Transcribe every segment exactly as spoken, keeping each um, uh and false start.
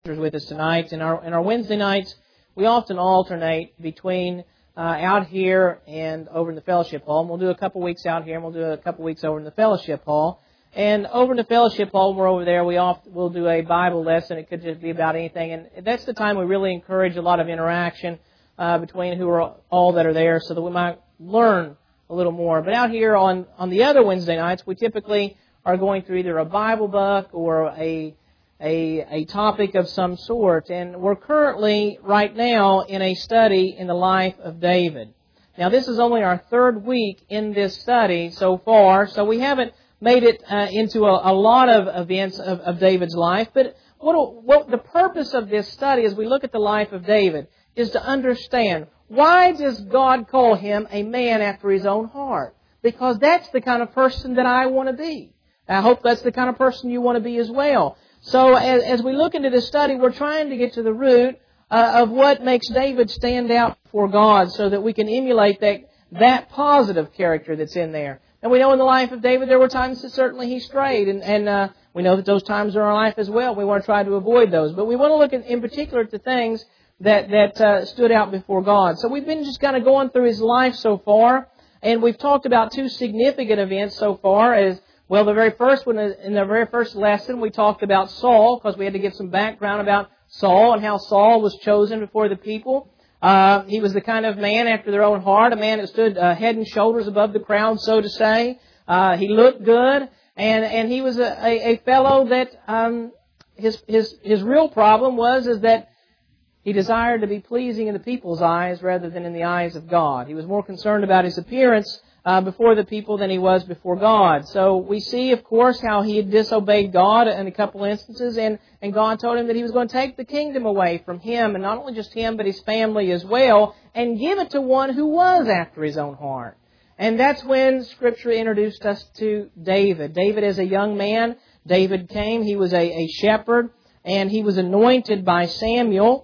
with us tonight. In our in our Wednesday nights, we often alternate between uh, out here and over in the fellowship hall. And we'll do a couple weeks out here, and we'll do a couple weeks over in the fellowship hall. And over in the fellowship hall, we're over there. We often we'll do a Bible lesson. It could just be about anything, and that's the time we really encourage a lot of interaction uh, between who are all that are there, so that we might learn a little more. But out here on on the other Wednesday nights, we typically are going through either a Bible book or a A, a topic of some sort. And we're currently, right now, in a study in the life of David. Now, this is only our third week in this study so far, so we haven't made it uh, into a, a lot of events of, of David's life. But what, what the purpose of this study, as we look at the life of David, is to understand, why does God call him a man after His own heart? Because that's the kind of person that I want to be. I hope that's the kind of person you want to be as well. So as, as we look into this study, we're trying to get to the root uh, of what makes David stand out before God, so that we can emulate that that positive character that's in there. And we know in the life of David there were times that certainly he strayed, and, and uh, we know that those times are in our life as well. We want to try to avoid those. But we want to look at, in particular at the things that, that uh, stood out before God. So we've been just kind of going through his life so far, and we've talked about two significant events so far. As Well, the very first one, in the very first lesson, we talked about Saul, because we had to give some background about Saul and how Saul was chosen before the people. Uh, he was the kind of man after their own heart, a man that stood uh, head and shoulders above the crowd, so to say. Uh, he looked good, and, and he was a, a, a fellow that um, his his his real problem was is that he desired to be pleasing in the people's eyes rather than in the eyes of God. He was more concerned about his appearance Uh, before the people than he was before God. So we see, of course, how he had disobeyed God in a couple instances, and, and God told him that He was going to take the kingdom away from him, and not only just him, but his family as well, and give it to one who was after His own heart. And that's when Scripture introduced us to David. David as a young man, David came, he was a, a shepherd, and he was anointed by Samuel,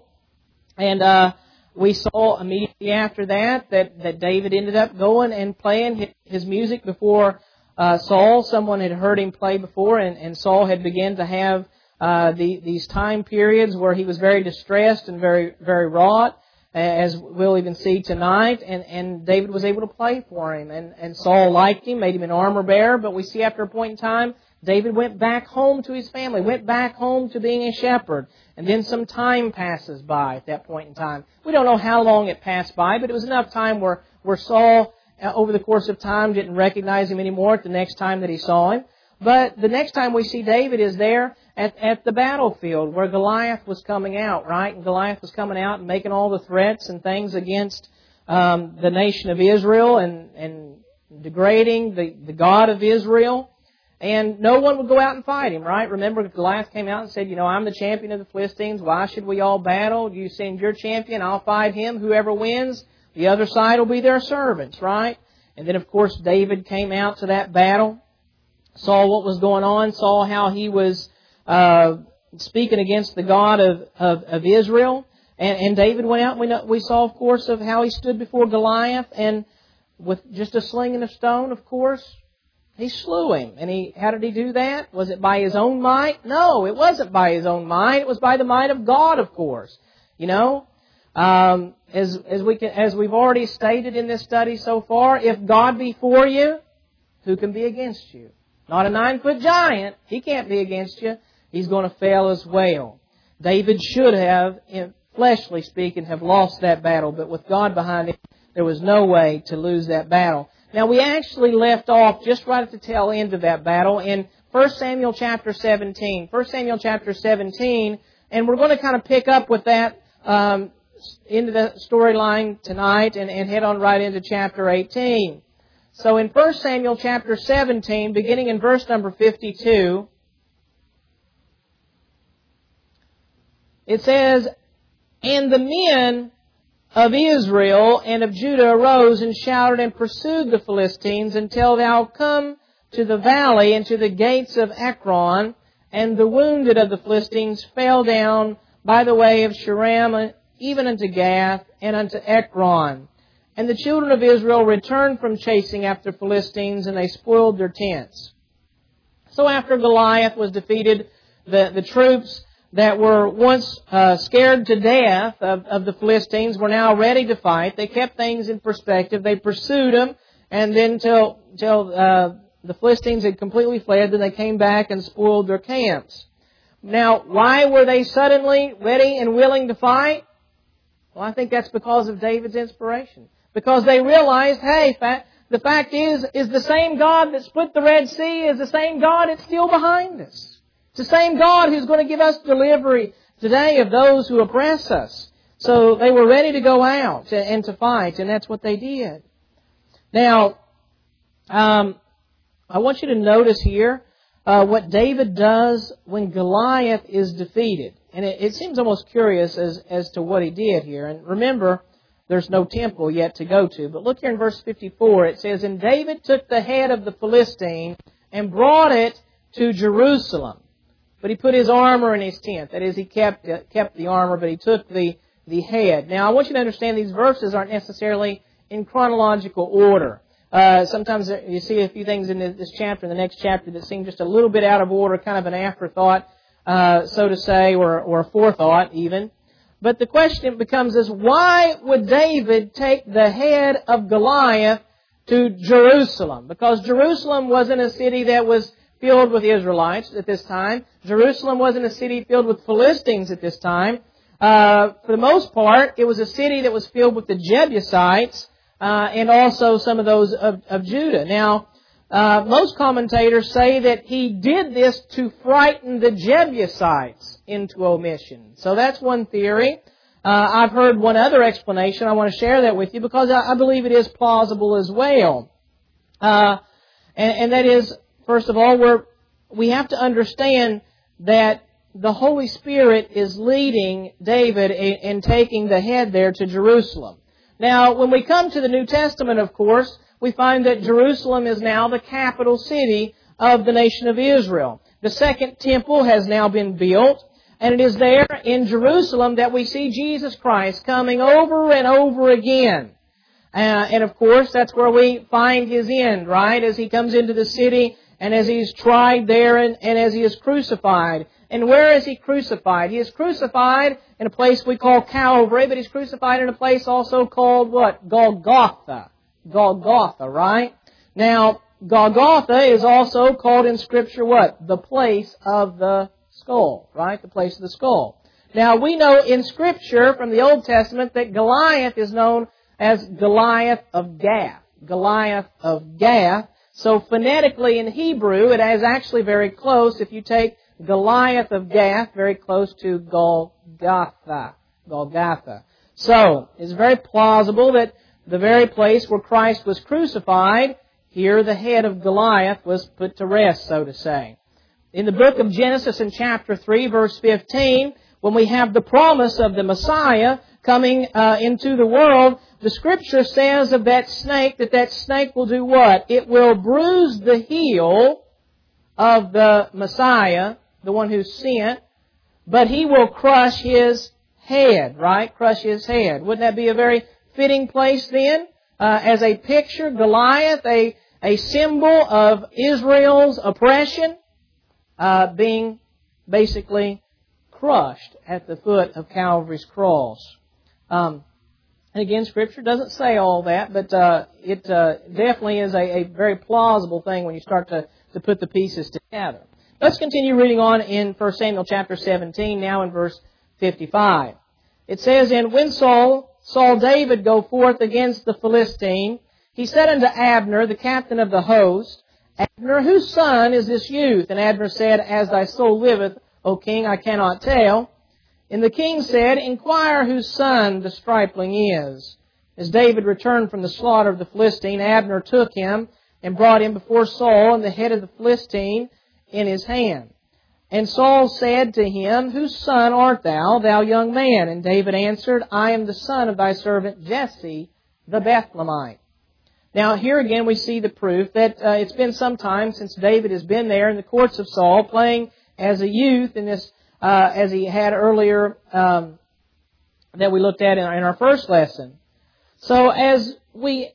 and uh we saw immediately after that, that that David ended up going and playing his music before uh, Saul. Someone had heard him play before, and, and Saul had begun to have uh, the, these time periods where he was very distressed and very very wrought, as we'll even see tonight. And, and David was able to play for him, and, and Saul liked him, made him an armor bearer. But we see after a point in time, David went back home to his family, went back home to being a shepherd. And then some time passes by at that point in time. We don't know how long it passed by, but it was enough time where, where Saul, uh, over the course of time, didn't recognize him anymore at the next time that he saw him. But the next time we see David is there at, at the battlefield where Goliath was coming out, right? And Goliath was coming out and making all the threats and things against um, the nation of Israel, and, and degrading the, the God of Israel. And no one would go out and fight him, right? Remember, Goliath came out and said, you know, I'm the champion of the Philistines. Why should we all battle? You send your champion, I'll fight him. Whoever wins, the other side will be their servants, right? And then, of course, David came out to that battle, saw what was going on, saw how he was uh, speaking against the God of, of, of Israel. And, and David went out, and we, know, we saw, of course, of how he stood before Goliath, and with just a sling and a stone, of course, he slew him. And he, how did he do that? Was it by his own might? No, it wasn't by his own might. It was by the might of God, of course. You know, um, as as we can, as we've already stated in this study so far, if God be for you, who can be against you? Not a nine-foot giant. He can't be against you. He's going to fail as well. David should have, in fleshly speaking, have lost that battle, but with God behind him, there was no way to lose that battle. Now, we actually left off just right at the tail end of that battle in First Samuel chapter seventeen. First Samuel chapter seventeen, and we're going to kind of pick up with that um, into the storyline tonight and, and head on right into chapter eighteen. So in First Samuel chapter seventeen, beginning in verse number fifty-two, it says, "And the men of Israel and of Judah arose and shouted and pursued the Philistines until thou come to the valley and to the gates of Ekron, and the wounded of the Philistines fell down by the way of Sharam, even unto Gath and unto Ekron. And the children of Israel returned from chasing after Philistines, and they spoiled their tents. So after Goliath was defeated, the, the troops that were once uh, scared to death of, of the Philistines were now ready to fight. They kept things in perspective. They pursued them, and then till till uh, the Philistines had completely fled, then they came back and spoiled their camps. Now, why were they suddenly ready and willing to fight? Well, I think that's because of David's inspiration. Because they realized, hey, fa- the fact is, is the same God that split the Red Sea is the same God that's still behind us. It's the same God who's going to give us delivery today of those who oppress us. So they were ready to go out and to fight, and that's what they did. Now, um, I want you to notice here uh, what David does when Goliath is defeated. And it, it seems almost curious as, as to what he did here. And remember, there's no temple yet to go to. But look here in verse fifty-four. It says, "And David took the head of the Philistine and brought it to Jerusalem. But he put his armor in his tent." That is, he kept uh, kept the armor, but he took the, the head. Now, I want you to understand these verses aren't necessarily in chronological order. Uh, sometimes you see a few things in this chapter and the next chapter that seem just a little bit out of order, kind of an afterthought, uh, so to say, or, or a forethought even. But the question becomes is, why would David take the head of Goliath to Jerusalem? Because Jerusalem wasn't a city that was filled with Israelites at this time. Jerusalem wasn't a city filled with Philistines at this time. Uh, for the most part, it was a city that was filled with the Jebusites, uh, and also some of those of, of Judah. Now, uh, most commentators say that he did this to frighten the Jebusites into omission. So that's one theory. Uh, I've heard one other explanation. I want to share that with you because I, I believe it is plausible as well. Uh, and, and that is, first of all, we're, we have to understand that the Holy Spirit is leading David in, in taking the head there to Jerusalem. Now, when we come to the New Testament, of course, we find that Jerusalem is now the capital city of the nation of Israel. The second temple has now been built, and it is there in Jerusalem that we see Jesus Christ coming over and over again. Uh, and of course, that's where we find His end, right? As He comes into the city and as He's tried there and, and as He is crucified. And where is He crucified? He is crucified in a place we call Calvary, but He's crucified in a place also called what? Golgotha. Golgotha, right? Now, Golgotha is also called in Scripture what? The place of the skull, right? The place of the skull. Now, we know in Scripture from the Old Testament that Goliath is known as Goliath of Gath. Goliath of Gath. So phonetically in Hebrew, it is actually very close. If you take Goliath of Gath, very close to Golgotha. Golgotha. So, it's very plausible that the very place where Christ was crucified, here the head of Goliath was put to rest, so to say. In the book of Genesis in chapter three, verse fifteen, when we have the promise of the Messiah coming uh, into the world, the Scripture says of that snake that that snake will do what? It will bruise the heel of the Messiah, the one who's sent, but He will crush His head, right? Crush His head. Wouldn't that be a very fitting place then? Uh, as a picture, Goliath, a, a symbol of Israel's oppression, uh, being basically crushed at the foot of Calvary's cross. Um, and again, Scripture doesn't say all that, but uh, it uh, definitely is a, a very plausible thing when you start to, to put the pieces together. Let's continue reading on in First Samuel chapter seventeen, now in verse fifty-five. It says, "And when Saul saw David go forth against the Philistine, he said unto Abner, the captain of the host, Abner, whose son is this youth? And Abner said, As thy soul liveth, O king, I cannot tell. And the king said, Inquire whose son the stripling is. As David returned from the slaughter of the Philistine, Abner took him and brought him before Saul, and the head of the Philistine in his hand. And Saul said to him, Whose son art thou, thou young man? And David answered, I am the son of thy servant Jesse, the Bethlehemite. Now, here again we see the proof that uh, it's been some time since David has been there in the courts of Saul, playing as a youth in this, uh, as he had earlier, um, that we looked at in our, in our first lesson. So, as we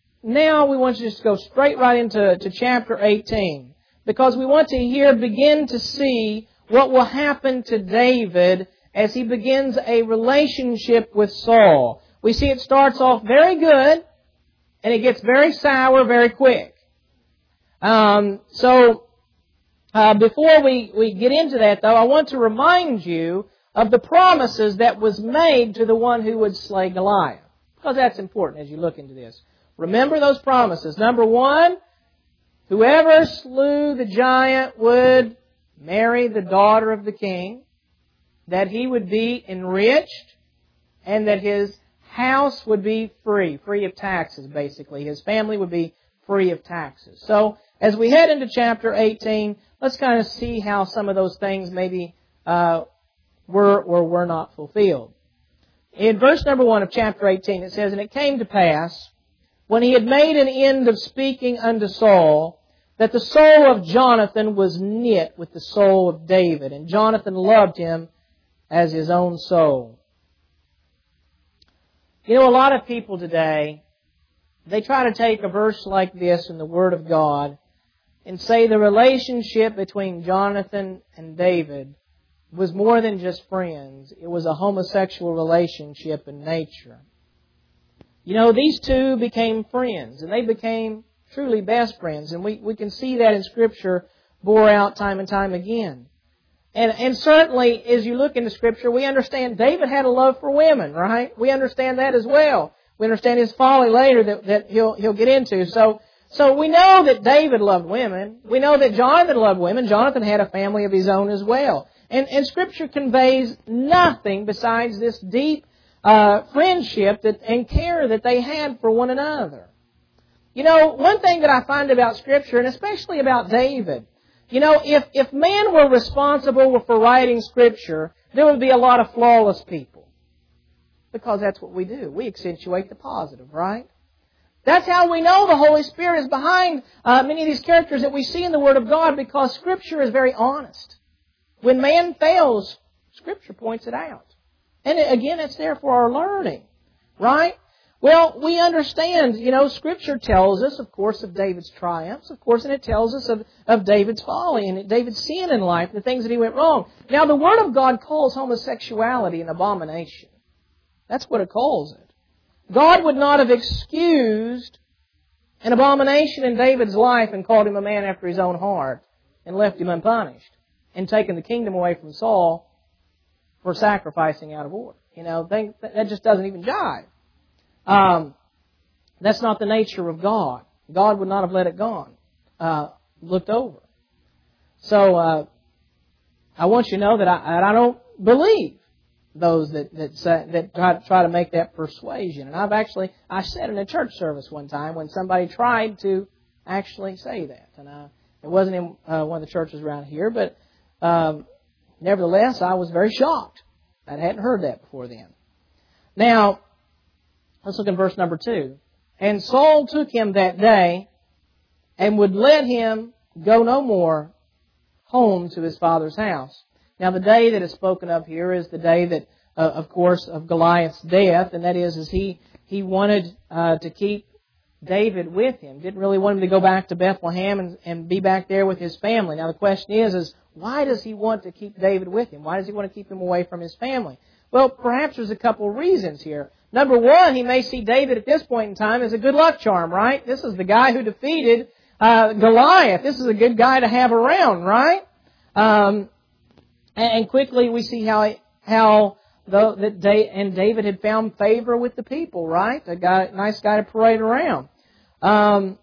now we want to just go straight right into to chapter eighteen. Because we want to here begin to see what will happen to David as he begins a relationship with Saul. We see it starts off very good, and it gets very sour very quick. Um, so, uh, before we, we get into that, though, I want to remind you of the promises that was made to the one who would slay Goliath, because that's important as you look into this. Remember those promises. Number one, whoever slew the giant would marry the daughter of the king, that he would be enriched, and that his house would be free, free of taxes, basically. His family would be free of taxes. So, as we head into chapter eighteen, let's kind of see how some of those things maybe uh, were or were not fulfilled. In verse number one of chapter eighteen, it says, "And it came to pass, when he had made an end of speaking unto Saul, that the soul of Jonathan was knit with the soul of David, and Jonathan loved him as his own soul." You know, a lot of people today, they try to take a verse like this in the Word of God and say the relationship between Jonathan and David was more than just friends. It was a homosexual relationship in nature. You know, these two became friends, and they became truly best friends. And we, we can see that in Scripture bore out time and time again. And, and certainly, as you look into Scripture, we understand David had a love for women, right? We understand that as well. We understand his folly later that, that he'll, he'll get into. So, so we know that David loved women. We know that Jonathan loved women. Jonathan had a family of his own as well. And, and Scripture conveys nothing besides this deep uh, friendship that, and care that they had for one another. You know, one thing that I find about Scripture, and especially about David, you know, if, if man were responsible for writing Scripture, there would be a lot of flawless people. Because that's what we do. We accentuate the positive, right? That's how we know the Holy Spirit is behind uh, many of these characters that we see in the Word of God, because Scripture is very honest. When man fails, Scripture points it out. And again, it's there for our learning, right? Well, we understand, you know, Scripture tells us, of course, of David's triumphs, of course, and it tells us of, of David's folly and David's sin in life, the things that he went wrong. Now, the Word of God calls homosexuality an abomination. That's what it calls it. God would not have excused an abomination in David's life and called him a man after his own heart and left him unpunished and taken the kingdom away from Saul for sacrificing out of order. You know, that just doesn't even jive. Um, that's not the nature of God. God would not have let it gone, uh, looked over. So, uh, I want you to know that I, I don't believe those that that, say, that try, try to make that persuasion. And I've actually, I said in a church service one time when somebody tried to actually say that. And I, it wasn't in uh, one of the churches around here, but um, nevertheless, I was very shocked. I hadn't heard that before then. Now, let's look at verse number two. "And Saul took him that day and would let him go no more home to his father's house." Now, the day that is spoken of here is the day that, uh, of course, of Goliath's death, and that is, is he, he wanted uh, to keep David with him. Didn't really want him to go back to Bethlehem and, and be back there with his family. Now, the question is, is why does he want to keep David with him? Why does he want to keep him away from his family? Well, perhaps there's a couple of reasons here. Number one, he may see David at this point in time as a good luck charm, right? This is the guy who defeated uh, Goliath. This is a good guy to have around, right? Um, and quickly we see how how the, that Day, and David had found favor with the people, right? A guy, nice guy to parade around. Um,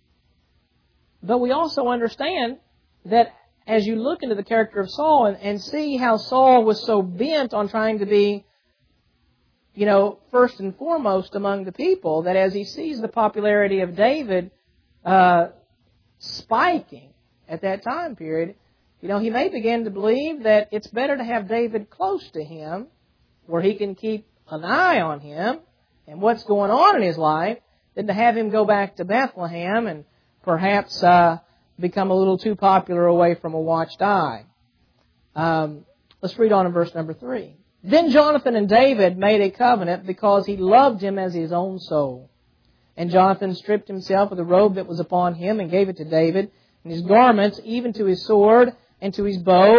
but we also understand that as you look into the character of Saul and, and see how Saul was so bent on trying to be, you know, first and foremost among the people, that as he sees the popularity of David uh, spiking at that time period, you know, he may begin to believe that it's better to have David close to him, where he can keep an eye on him and what's going on in his life, than to have him go back to Bethlehem and perhaps uh, become a little too popular away from a watched eye. Um, let's read on in verse number three. "Then Jonathan and David made a covenant because he loved him as his own soul. And Jonathan stripped himself of the robe that was upon him and gave it to David, and his garments, even to his sword and to his bow,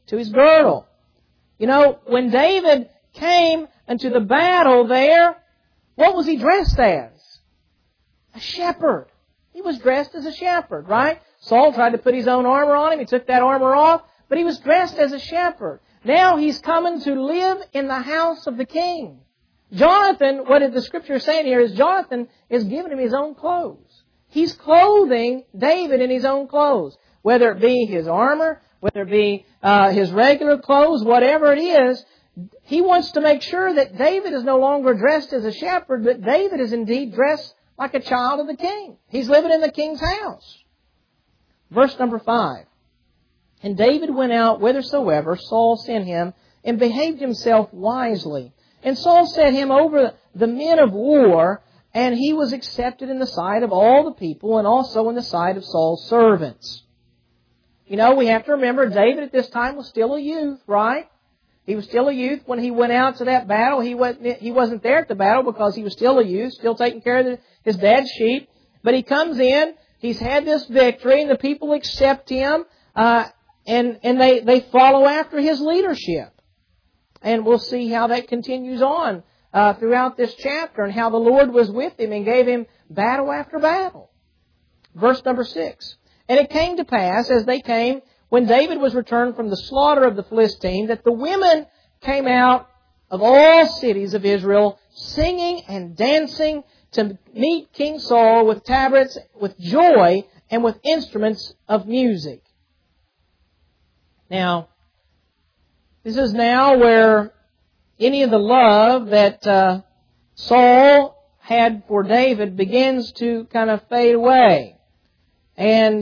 to his girdle. You know, when David came into the battle there, what was he dressed as? A shepherd. He was dressed as a shepherd, right? Saul tried to put his own armor on him. He took that armor off, but he was dressed as a shepherd. Now he's coming to live in the house of the king. Jonathan, what the Scripture is saying here is Jonathan is giving him his own clothes. He's clothing David in his own clothes, whether it be his armor, whether it be uh, his regular clothes, whatever it is. He wants to make sure that David is no longer dressed as a shepherd, but David is indeed dressed like a child of the king. He's living in the king's house. Verse number five. And David went out whithersoever Saul sent him, and behaved himself wisely. And Saul set him over the men of war, and he was accepted in the sight of all the people, and also in the sight of Saul's servants. You know, we have to remember, David at this time was still a youth, right? He was still a youth when he went out to that battle. He wasn't, he wasn't there at the battle because he was still a youth, still taking care of the, his dad's sheep. But he comes in, he's had this victory, and the people accept him, uh, and, and they, they follow after his leadership. And we'll see how that continues on uh, throughout this chapter, and how the Lord was with him and gave him battle after battle. Verse number six. And it came to pass, as they came, when David was returned from the slaughter of the Philistine, that the women came out of all cities of Israel, singing and dancing to meet King Saul with tabrets, with joy, and with instruments of music. Now, this is now where any of the love that uh, Saul had for David begins to kind of fade away. And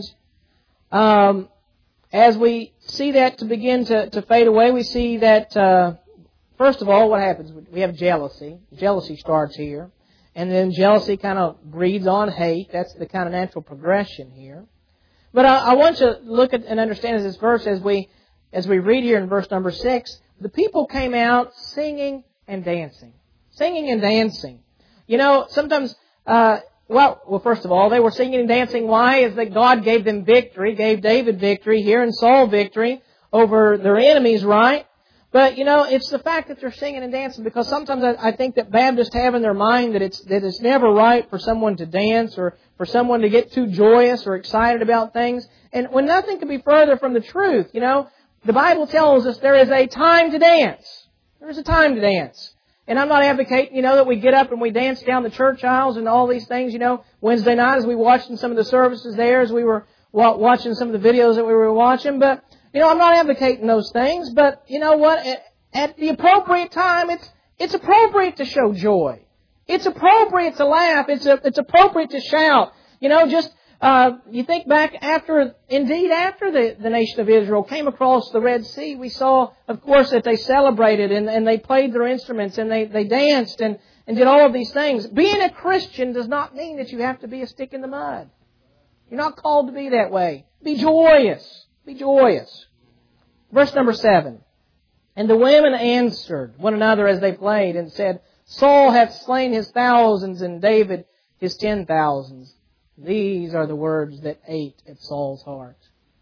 um, as we see that to begin to, to fade away, we see that, uh, first of all, what happens? We have jealousy. Jealousy starts here. And then jealousy kind of breeds on hate. That's the kind of natural progression here. But I, I want you to look at and understand this verse as we as we read here in verse number six. The people came out singing and dancing. Singing and dancing. You know, sometimes, uh, well, well, first of all, they were singing and dancing. Why? Is that God gave them victory, gave David victory here and Saul victory over their enemies, right? But, you know, it's the fact that they're singing and dancing, because sometimes I, I think that Baptists have in their mind that it's that it's never right for someone to dance or for someone to get too joyous or excited about things. And when nothing could be further from the truth, you know, the Bible tells us there is a time to dance. There is a time to dance. And I'm not advocating, you know, that we get up and we dance down the church aisles and all these things, you know. Wednesday night as we watched in some of the services there, as we were watching some of the videos that we were watching. But, you know, I'm not advocating those things. But, you know what? At the appropriate time, it's it's appropriate to show joy. It's appropriate to laugh. It's a, it's appropriate to shout. You know, just... Uh, you think back after, indeed after the, the nation of Israel came across the Red Sea, we saw, of course, that they celebrated and, and they played their instruments and they, they danced and, and did all of these things. Being a Christian does not mean that you have to be a stick in the mud. You're not called to be that way. Be joyous. Be joyous. Verse number seven. And the women answered one another as they played and said, Saul hath slain his thousands and David his ten thousands. These are the words that ate at Saul's heart.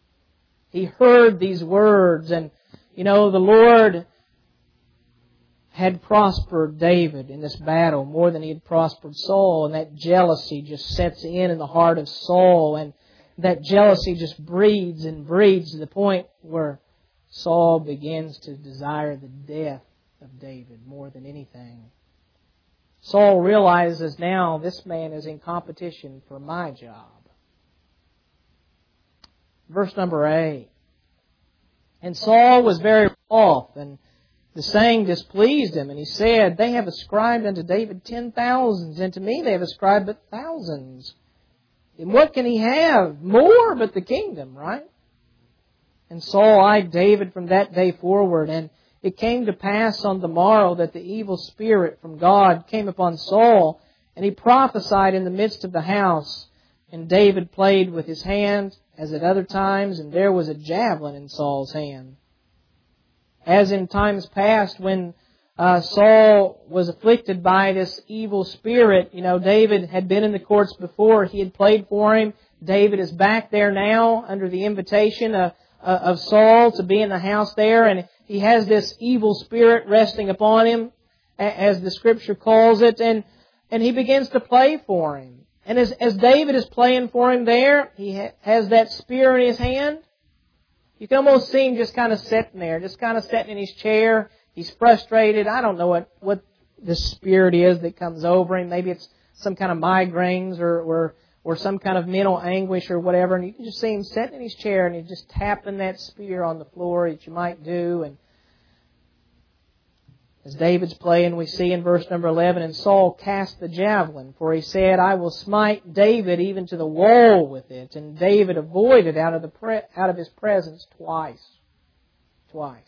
He heard these words, and, you know, the Lord had prospered David in this battle more than he had prospered Saul, and that jealousy just sets in in the heart of Saul, and that jealousy just breeds and breeds to the point where Saul begins to desire the death of David more than anything. Saul realizes now this man is in competition for my job. Verse number eight. And Saul was very wroth, and the saying displeased him. And he said, They have ascribed unto David ten thousands, and to me they have ascribed but thousands. And what can he have? More but the kingdom, right? And Saul eyed David from that day forward, and it came to pass on the morrow that the evil spirit from God came upon Saul, and he prophesied in the midst of the house. And David played with his hand, as at other times, and there was a javelin in Saul's hand. As in times past, when uh, Saul was afflicted by this evil spirit, you know, David had been in the courts before. He had played for him. David is back there now under the invitation of, uh, of Saul to be in the house there, and he has this evil spirit resting upon him, as the Scripture calls it, and and he begins to play for him. And as, as David is playing for him there, he ha- has that spear in his hand. You can almost see him just kind of sitting there, just kind of sitting in his chair. He's frustrated. I don't know what, what the spirit is that comes over him. Maybe it's some kind of migraines or, or or some kind of mental anguish or whatever. And you can just see him sitting in his chair and he's just tapping that spear on the floor that you might do. And as David's playing, we see in verse number eleven, and Saul cast the javelin, for he said, I will smite David even to the wall with it. And David avoided out of the pre- out of his presence twice. Twice.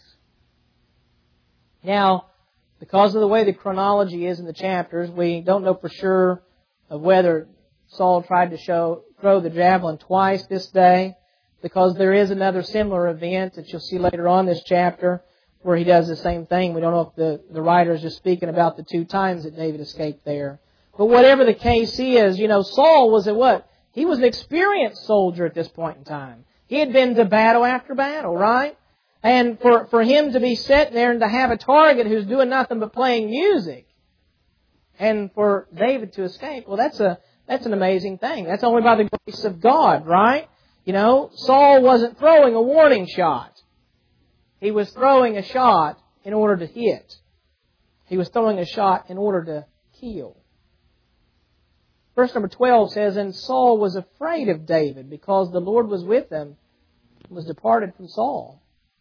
Now, because of the way the chronology is in the chapters, we don't know for sure of whether Saul tried to show throw the javelin twice this day, because there is another similar event that you'll see later on in this chapter where he does the same thing. We don't know if the, the writer is just speaking about the two times that David escaped there. But whatever the case is, you know, Saul was a what? He was an experienced soldier at this point in time. He had been to battle after battle, right? And for, for him to be sitting there and to have a target who's doing nothing but playing music, and for David to escape, well, that's a that's an amazing thing. That's only by the grace of God, right? You know, Saul wasn't throwing a warning shot. He was throwing a shot in order to hit. He was throwing a shot in order to kill. Verse number twelve says, and Saul was afraid of David because the Lord was with him and was departed from Saul.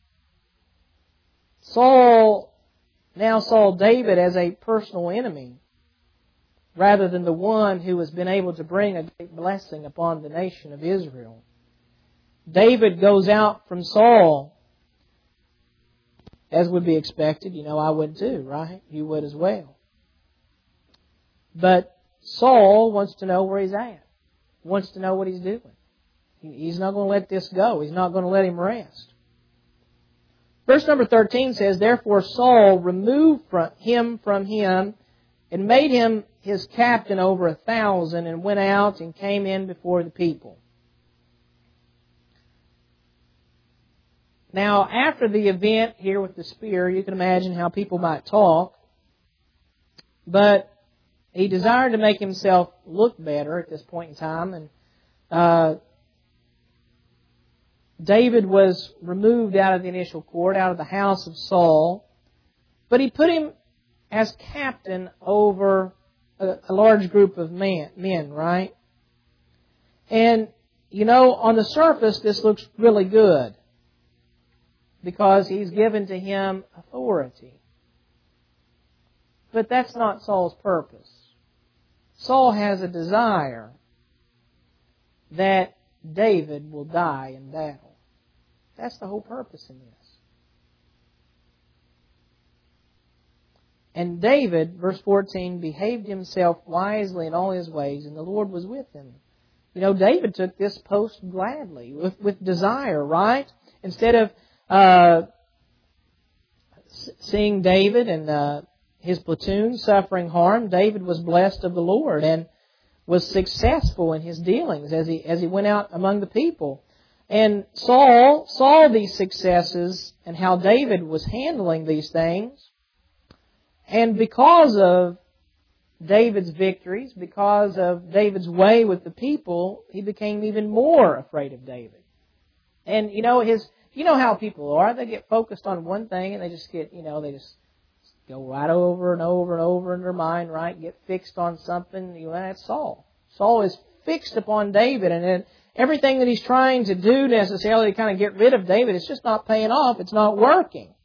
Saul now saw David as a personal enemy rather than the one who has been able to bring a great blessing upon the nation of Israel. David goes out from Saul, as would be expected. You know, I would too, right? You would as well. But Saul wants to know where he's at. Wants to know what he's doing. He's not going to let this go. He's not going to let him rest. Verse number thirteen says, therefore Saul removed from him from him and made him his captain over a thousand, and went out and came in before the people. Now, after the event here with the spear, you can imagine how people might talk. But he desired to make himself look better at this point in time. And uh, David was removed out of the initial court, out of the house of Saul. But he put him as captain over a, a large group of men, men, right? And, you know, on the surface, this looks really good, because he's given to him authority. But that's not Saul's purpose. Saul has a desire that David will die in battle. That's the whole purpose in this. And David, verse fourteen, behaved himself wisely in all his ways, and the Lord was with him. You know, David took this post gladly, with, with desire, right? Instead of Uh, seeing David and uh, his platoon suffering harm, David was blessed of the Lord and was successful in his dealings as he as he went out among the people. And Saul saw these successes and how David was handling these things. And because of David's victories, because of David's way with the people, he became even more afraid of David. And, you know, his... You know how people are. They get focused on one thing and they just get, you know, they just go right over and over and over in their mind, right? Get fixed on something. You know, that's Saul. Saul is fixed upon David, and then everything that he's trying to do necessarily to kind of get rid of David, it's just not paying off. It's not working.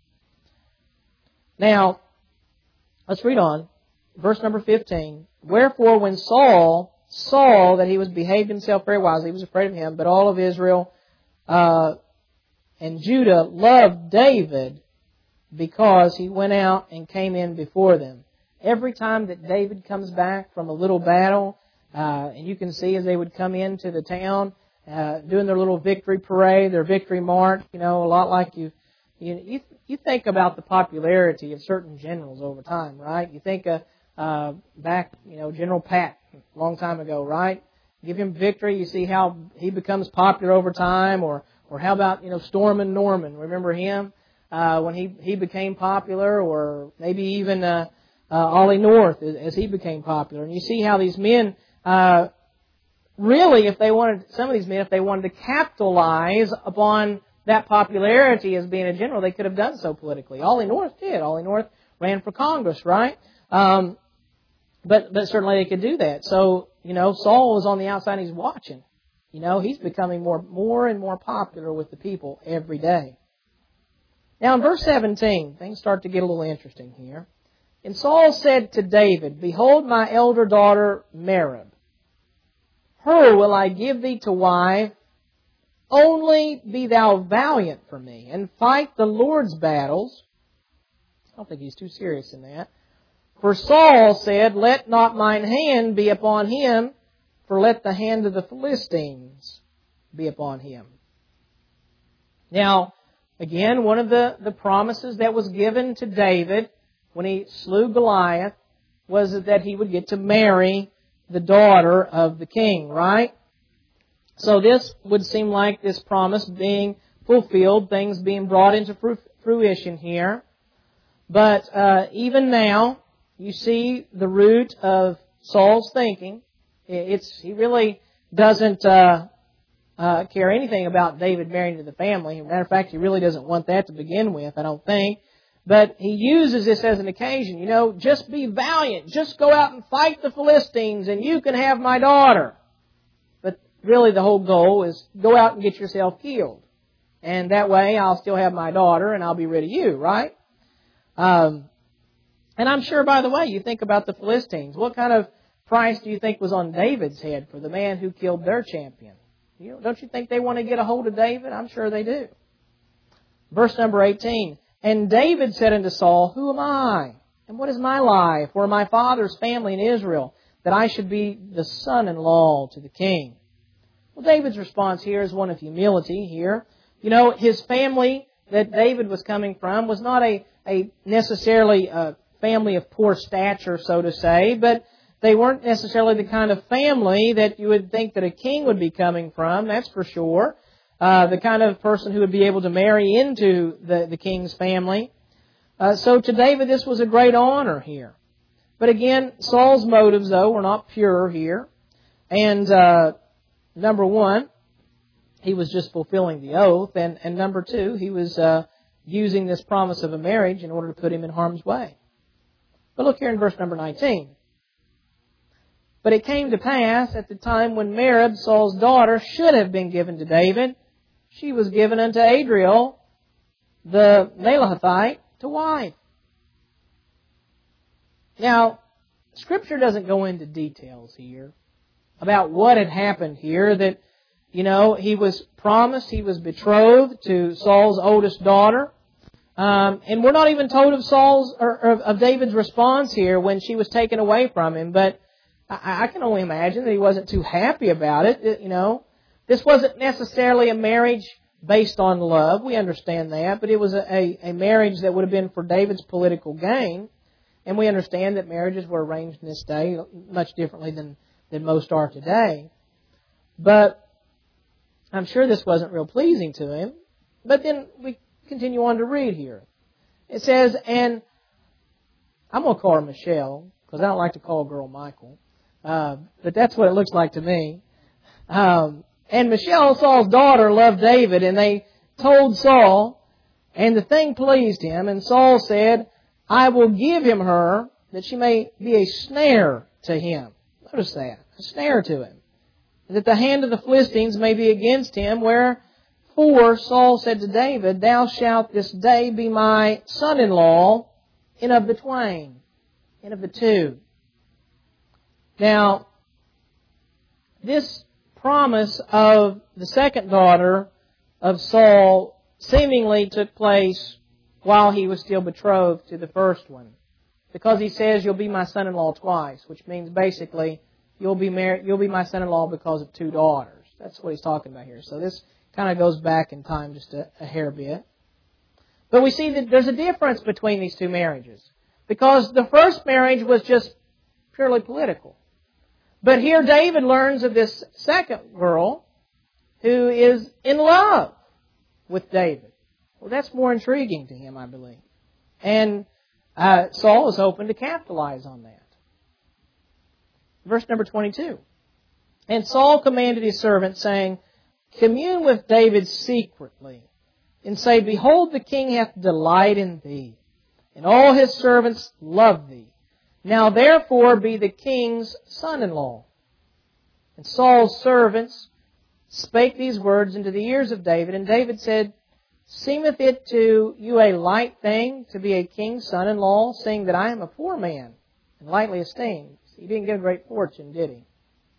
Now, let's read on. Verse number fifteen. Wherefore, when Saul saw that he was behaved himself very wisely, he was afraid of him, but all of Israel uh, and Judah loved David because he went out and came in before them. Every time that David comes back from a little battle, uh, and you can see as they would come into the town, uh, doing their little victory parade, their victory march, you know, a lot like you, you, you, you think about the popularity of certain generals over time, right? You think of, uh, back, you know, General Pat, a long time ago, right? Give him victory, you see how he becomes popular over time, or, Or how about, you know, Stormin' Norman? Remember him? Uh, when he, he became popular, or maybe even uh, uh, Ollie North as, as he became popular. And you see how these men, uh, really, if they wanted, some of these men, if they wanted to capitalize upon that popularity as being a general, they could have done so politically. Ollie North did. Ollie North ran for Congress, right? Um, but but certainly they could do that. So, you know, Saul was on the outside and he's watching. You know, he's becoming more, more and more popular with the people every day. Now in verse seventeen, things start to get a little interesting here. And Saul said to David, "Behold my elder daughter Merab. Her will I give thee to wife. Only be thou valiant for me, and fight the Lord's battles." I don't think he's too serious in that. For Saul said, "Let not mine hand be upon him, for let the hand of the Philistines be upon him." Now, again, one of the, the promises that was given to David when he slew Goliath was that he would get to marry the daughter of the king, right? So this would seem like this promise being fulfilled, things being brought into fruition here. But uh, even now, you see the root of Saul's thinking. It's he really doesn't uh, uh, care anything about David marrying to the family. As a matter of fact, he really doesn't want that to begin with, I don't think. But he uses this as an occasion. You know, just be valiant. Just go out and fight the Philistines and you can have my daughter. But really the whole goal is go out and get yourself killed. And that way I'll still have my daughter and I'll be rid of you, right? Um, and I'm sure, by the way, you think about the Philistines. What kind of price do you think was on David's head for the man who killed their champion? You know, don't you think they want to get a hold of David? I'm sure they do. Verse number eighteen. And David said unto Saul, "Who am I? And what is my life, or my father's family in Israel, that I should be the son-in-law to the king?" Well, David's response here is one of humility here. You know, his family that David was coming from was not a, a necessarily a family of poor stature, so to say, but they weren't necessarily the kind of family that you would think that a king would be coming from, that's for sure. Uh, the kind of person who would be able to marry into the, the king's family. Uh, so to David, this was a great honor here. But again, Saul's motives, though, were not pure here. And uh, number one, he was just fulfilling the oath. And, and number two, he was uh, using this promise of a marriage in order to put him in harm's way. But look here in verse number nineteen. But it came to pass at the time when Merab, Saul's daughter, should have been given to David, she was given unto Adriel, the Melahathite, to wife. Now, Scripture doesn't go into details here about what had happened here. That, you know, he was promised, he was betrothed to Saul's oldest daughter. Um, and we're not even told of Saul's or, or of David's response here when she was taken away from him. But I, I can only imagine that he wasn't too happy about it. it you know. This wasn't necessarily a marriage based on love. We understand that. But it was a, a, a marriage that would have been for David's political gain. And we understand that marriages were arranged in this day much differently than, than most are today. But I'm sure this wasn't real pleasing to him. But then we continue on to read here. It says, and I'm going to call her Michelle, because I don't like to call a girl Michael. Uh, but that's what it looks like to me. Um, And Michelle, Saul's daughter, loved David, and they told Saul, and the thing pleased him. And Saul said, I will give him her, that she may be a snare to him. Notice that, a snare to him. That the hand of the Philistines may be against him. Wherefore Saul said to David, Thou shalt this day be my son-in-law, in of the twain, in of the two. Now, this promise of the second daughter of Saul seemingly took place while he was still betrothed to the first one. Because he says, you'll be my son-in-law twice, which means basically you'll be married, you'll be my son-in-law because of two daughters. That's what he's talking about here. So this kind of goes back in time just a, a hair bit. But we see that there's a difference between these two marriages. Because the first marriage was just purely political. But here David learns of this second girl who is in love with David. Well, that's more intriguing to him, I believe. And uh, Saul was hoping to capitalize on that. Verse number twenty-two. And Saul commanded his servant, saying, Commune with David secretly, and say, Behold, the king hath delight in thee, and all his servants love thee. Now therefore be the king's son-in-law. And Saul's servants spake these words into the ears of David, and David said, Seemeth it to you a light thing to be a king's son-in-law, seeing that I am a poor man, and lightly esteemed? He didn't get a great fortune, did he?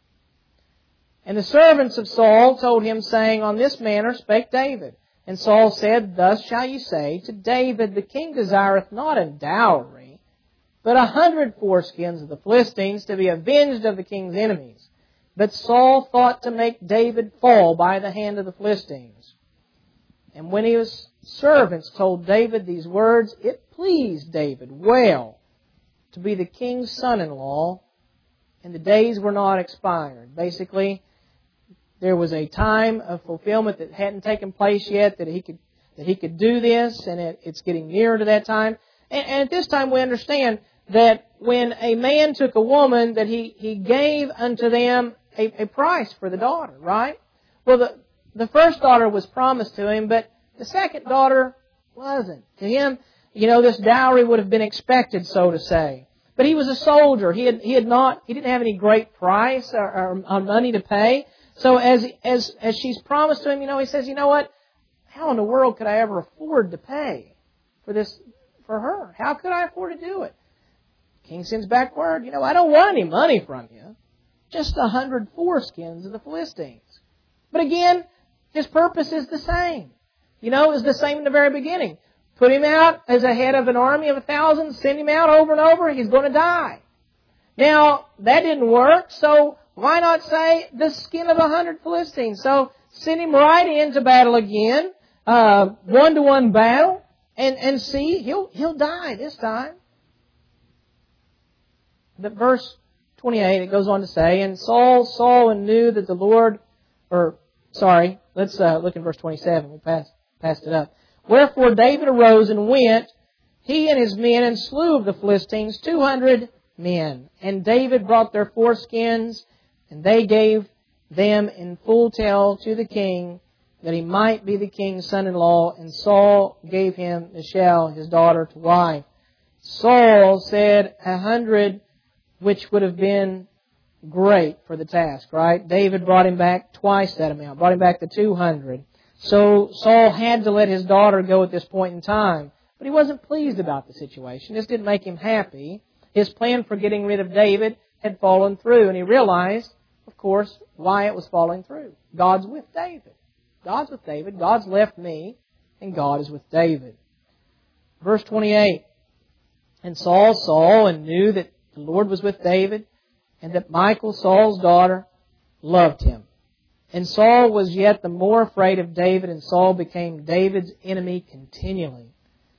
And the servants of Saul told him, saying, On this manner spake David. And Saul said, Thus shall you say to David, The king desireth not a dowry, but a hundred foreskins of the Philistines, to be avenged of the king's enemies. But Saul thought to make David fall by the hand of the Philistines. And when his servants told David these words, it pleased David well to be the king's son-in-law, and the days were not expired. Basically, there was a time of fulfillment that hadn't taken place yet, that he could that he could do this, and it, it's getting nearer to that time. And, and at this time we understand that when a man took a woman, that he, he gave unto them a, a price for the daughter, right? Well, the, the first daughter was promised to him, but the second daughter wasn't. To him, you know, this dowry would have been expected, so to say. But he was a soldier. He had he had not he didn't have any great price or, or, or money to pay. So as as as she's promised to him, you know, he says, you know what? How in the world could I ever afford to pay for this for her? How could I afford to do it? King sends back word, you know, I don't want any money from you. Just a hundred foreskins of the Philistines. But again, his purpose is the same. You know, it's the same in the very beginning. Put him out as a head of an army of a thousand, send him out over and over, he's going to die. Now, that didn't work, so why not say the skin of a hundred Philistines? So send him right into battle again, uh, one-to-one battle, and, and see, he'll, he'll die this time. But verse twenty-eight, it goes on to say, And Saul saw and knew that the Lord, or, sorry, let's uh, look in verse twenty-seven, we passed, passed it up. Wherefore David arose and went, he and his men, and slew of the Philistines two hundred men. And David brought their foreskins, and they gave them in full tell to the king, that he might be the king's son-in-law. And Saul gave him Michal, his daughter, to wife. Saul said a hundred, which would have been great for the task, right? David brought him back twice that amount, brought him back to two hundred. So Saul had to let his daughter go at this point in time. But he wasn't pleased about the situation. This didn't make him happy. His plan for getting rid of David had fallen through. And he realized, of course, why it was falling through. God's with David. God's with David. God's left me, and God is with David. Verse twenty-eight. And Saul saw and knew that the Lord was with David, and that Michal, Saul's daughter, loved him. And Saul was yet the more afraid of David, and Saul became David's enemy continually.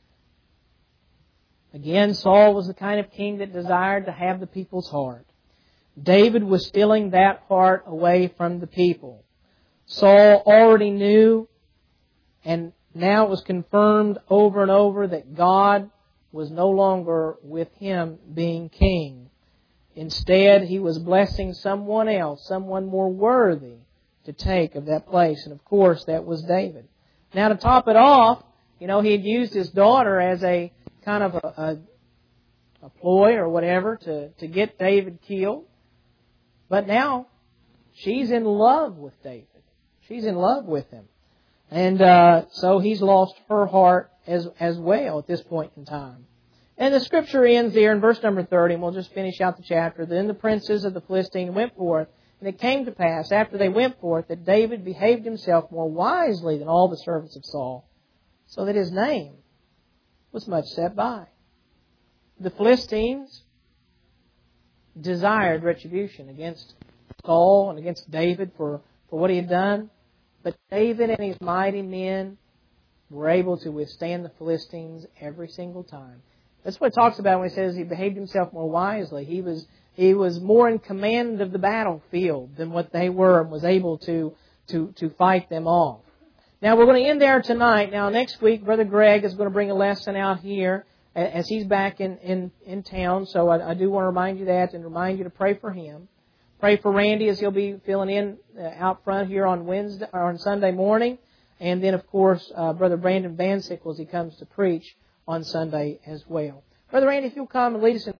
Again, Saul was the kind of king that desired to have the people's heart. David was stealing that heart away from the people. Saul already knew, and now it was confirmed over and over, that God was no longer with him being king. Instead, he was blessing someone else, someone more worthy to take of that place. And of course, that was David. Now to top it off, you know, he had used his daughter as a kind of a, a, a ploy or whatever to, to get David killed. But now, she's in love with David. She's in love with him. And uh, so he's lost her heart as, as well at this point in time. And the scripture ends there in verse number thirty, and we'll just finish out the chapter. Then the princes of the Philistines went forth, and it came to pass, after they went forth, that David behaved himself more wisely than all the servants of Saul, so that his name was much set by. The Philistines desired retribution against Saul and against David for, for what he had done. But David and his mighty men were able to withstand the Philistines every single time. That's what it talks about when it says he behaved himself more wisely. He was he was more in command of the battlefield than what they were, and was able to, to, to fight them off. Now, we're going to end there tonight. Now, next week, Brother Greg is going to bring a lesson out here as he's back in, in, in town. So I, I do want to remind you that and remind you to pray for him. Pray for Randy as he'll be filling in uh, out front here on Wednesday or on Sunday morning. And then, of course, uh, Brother Brandon Van Sickle as he comes to preach on Sunday as well. Brother Randy, if you'll come and lead us in